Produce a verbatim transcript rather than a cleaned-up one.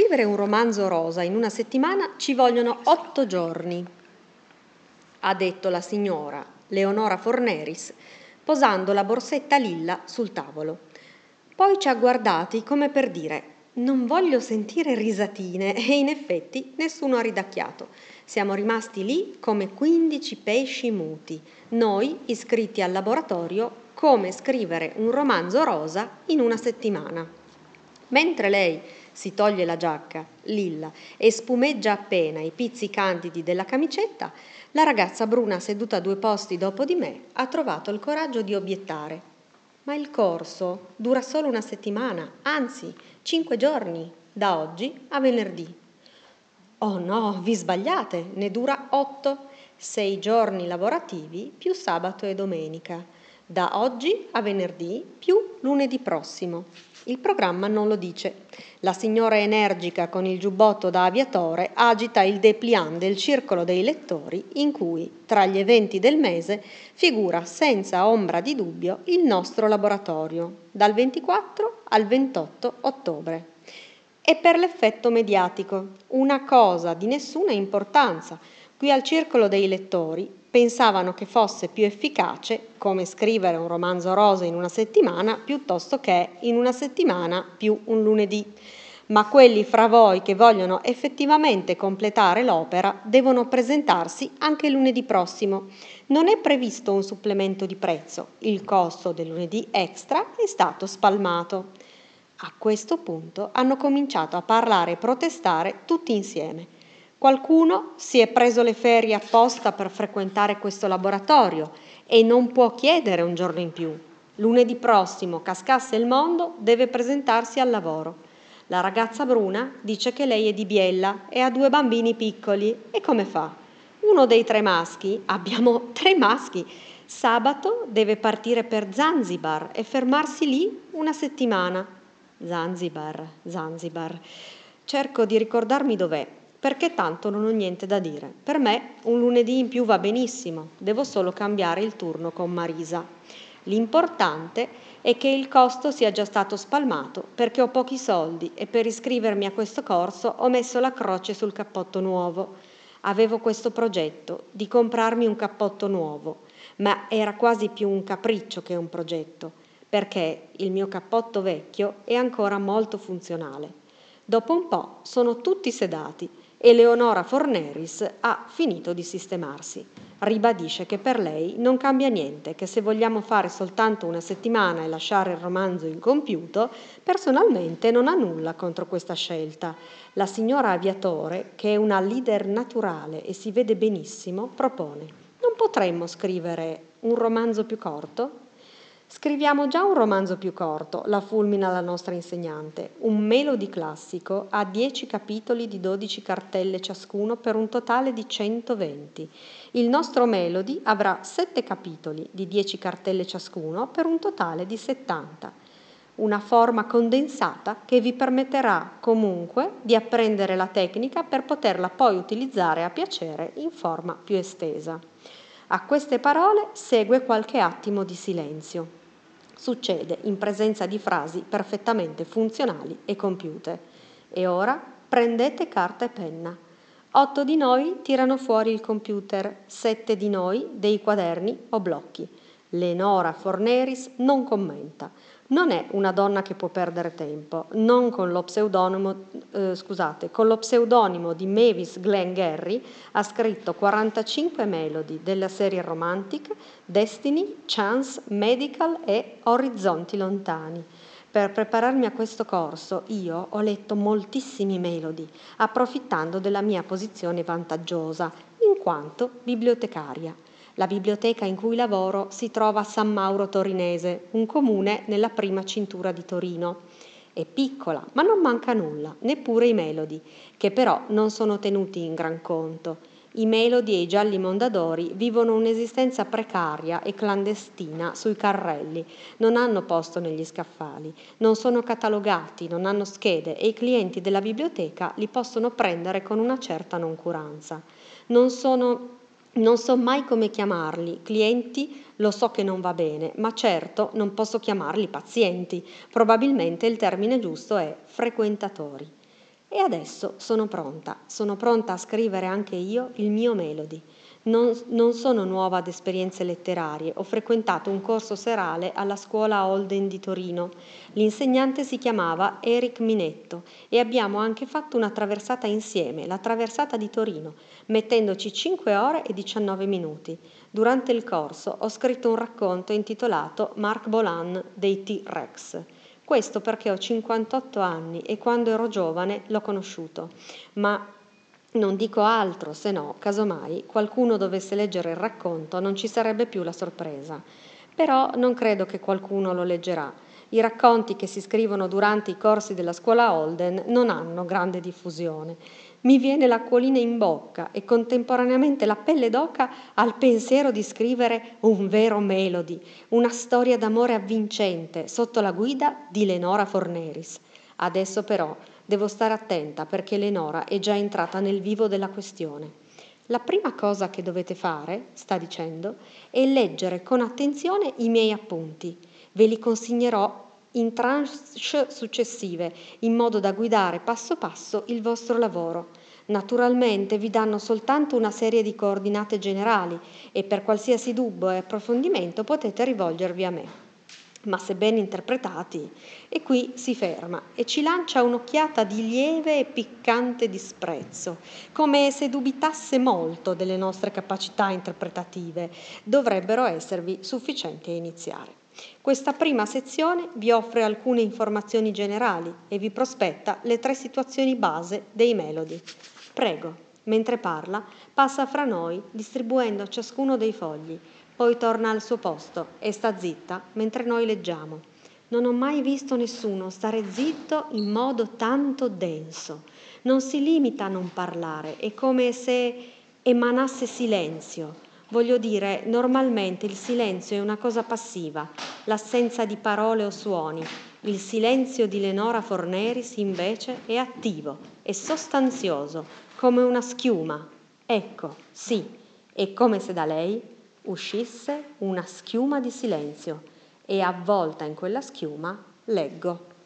scrivere un romanzo rosa in una settimana ci vogliono otto giorni, ha detto la signora Leonora Forneris, posando la borsetta lilla sul tavolo. Poi ci ha guardati come per dire: non voglio sentire risatine, e in effetti nessuno ha ridacchiato. Siamo rimasti lì come quindici pesci muti, noi iscritti al laboratorio come scrivere un romanzo rosa in una settimana. Mentre lei si toglie la giacca, lilla, e spumeggia appena i pizzi candidi della camicetta, la ragazza bruna seduta due posti dopo di me ha trovato il coraggio di obiettare. Ma il corso dura solo una settimana, anzi, cinque giorni, da oggi a venerdì. Oh no, vi sbagliate, ne dura otto, sei giorni lavorativi più sabato e domenica, da oggi a venerdì più lunedì prossimo. Il programma non lo dice. La signora energica con il giubbotto da aviatore agita il dépliant del circolo dei lettori in cui, tra gli eventi del mese, figura senza ombra di dubbio il nostro laboratorio, dal ventiquattro al ventotto ottobre. E per l'effetto mediatico, una cosa di nessuna importanza. Qui al circolo dei lettori pensavano che fosse più efficace come scrivere un romanzo rosa in una settimana piuttosto che in una settimana più un lunedì. Ma quelli fra voi che vogliono effettivamente completare l'opera devono presentarsi anche lunedì prossimo. Non è previsto un supplemento di prezzo, il costo del lunedì extra è stato spalmato. A questo punto hanno cominciato a parlare e protestare tutti insieme. Qualcuno si è preso le ferie apposta per frequentare questo laboratorio e non può chiedere un giorno in più. Lunedì prossimo, cascasse il mondo, deve presentarsi al lavoro. La ragazza bruna dice che lei è di Biella e ha due bambini piccoli. E come fa? Uno dei tre maschi, abbiamo tre maschi, sabato deve partire per Zanzibar e fermarsi lì una settimana. Zanzibar, Zanzibar. Cerco di ricordarmi dov'è, perché tanto non ho niente da dire. Per me un lunedì in più va benissimo, devo solo cambiare il turno con Marisa. L'importante è che il costo sia già stato spalmato, perché ho pochi soldi e per iscrivermi a questo corso ho messo la croce sul cappotto nuovo. Avevo questo progetto di comprarmi un cappotto nuovo, ma era quasi più un capriccio che un progetto, perché il mio cappotto vecchio è ancora molto funzionale. Dopo un po' sono tutti sedati e Leonora Forneris ha finito di sistemarsi. Ribadisce che per lei non cambia niente, che se vogliamo fare soltanto una settimana e lasciare il romanzo incompiuto, personalmente non ha nulla contro questa scelta. La signora Aviatore, che è una leader naturale e si vede benissimo, propone: non potremmo scrivere un romanzo più corto? Scriviamo già un romanzo più corto, la fulmina la nostra insegnante. Un melody classico ha dieci capitoli di dodici cartelle ciascuno per un totale di centoventi. Il nostro melody avrà sette capitoli di dieci cartelle ciascuno per un totale di settanta. Una forma condensata che vi permetterà comunque di apprendere la tecnica per poterla poi utilizzare a piacere in forma più estesa. A queste parole segue qualche attimo di silenzio. Succede in presenza di frasi perfettamente funzionali e compiute. E ora prendete carta e penna. Otto di noi tirano fuori il computer, sette di noi dei quaderni o blocchi. Leonora Forneris non commenta. Non è una donna che può perdere tempo, non con lo pseudonimo, eh, scusate, con lo pseudonimo di Mavis Glengarry ha scritto quarantacinque melody della serie Romantic, Destiny, Chance, Medical e Orizzonti lontani. Per prepararmi a questo corso io ho letto moltissimi melody, approfittando della mia posizione vantaggiosa, in quanto bibliotecaria. La biblioteca in cui lavoro si trova a San Mauro Torinese, un comune nella prima cintura di Torino. È piccola, ma non manca nulla, neppure i melodi, che però non sono tenuti in gran conto. I melodi e i gialli mondadori vivono un'esistenza precaria e clandestina sui carrelli, non hanno posto negli scaffali, non sono catalogati, non hanno schede e i clienti della biblioteca li possono prendere con una certa noncuranza. Non sono Non so mai come chiamarli, clienti lo so che non va bene, ma certo non posso chiamarli pazienti, probabilmente il termine giusto è frequentatori. E adesso sono pronta, sono pronta a scrivere anche io il mio Melody. Non, non sono nuova ad esperienze letterarie, ho frequentato un corso serale alla scuola Holden di Torino. L'insegnante si chiamava Eric Minetto e abbiamo anche fatto una traversata insieme, la traversata di Torino, mettendoci cinque ore e diciannove minuti. Durante il corso ho scritto un racconto intitolato Marc Bolan dei T-Rex. Questo perché ho cinquantotto anni e quando ero giovane l'ho conosciuto, ma non dico altro, se no, casomai, qualcuno dovesse leggere il racconto non ci sarebbe più la sorpresa. Però non credo che qualcuno lo leggerà. I racconti che si scrivono durante i corsi della scuola Holden non hanno grande diffusione. Mi viene l'acquolina in bocca e contemporaneamente la pelle d'oca al pensiero di scrivere un vero Melody, una storia d'amore avvincente sotto la guida di Leonora Forneris. Adesso però devo stare attenta perché Leonora è già entrata nel vivo della questione. La prima cosa che dovete fare, sta dicendo, è leggere con attenzione i miei appunti. Ve li consignerò in tranche successive, in modo da guidare passo passo il vostro lavoro. Naturalmente vi danno soltanto una serie di coordinate generali e per qualsiasi dubbio e approfondimento potete rivolgervi a me. Ma se ben interpretati, e qui si ferma e ci lancia un'occhiata di lieve e piccante disprezzo, come se dubitasse molto delle nostre capacità interpretative, dovrebbero esservi sufficienti a iniziare. Questa prima sezione vi offre alcune informazioni generali e vi prospetta le tre situazioni base dei Melody. Prego, mentre parla, passa fra noi distribuendo a ciascuno dei fogli, poi torna al suo posto e sta zitta mentre noi leggiamo. Non ho mai visto nessuno stare zitto in modo tanto denso. Non si limita a non parlare, è come se emanasse silenzio. Voglio dire, normalmente il silenzio è una cosa passiva, l'assenza di parole o suoni. Il silenzio di Leonora Forneris invece è attivo, è sostanzioso, come una schiuma. Ecco, sì, è come se da lei uscisse una schiuma di silenzio e avvolta in quella schiuma leggo.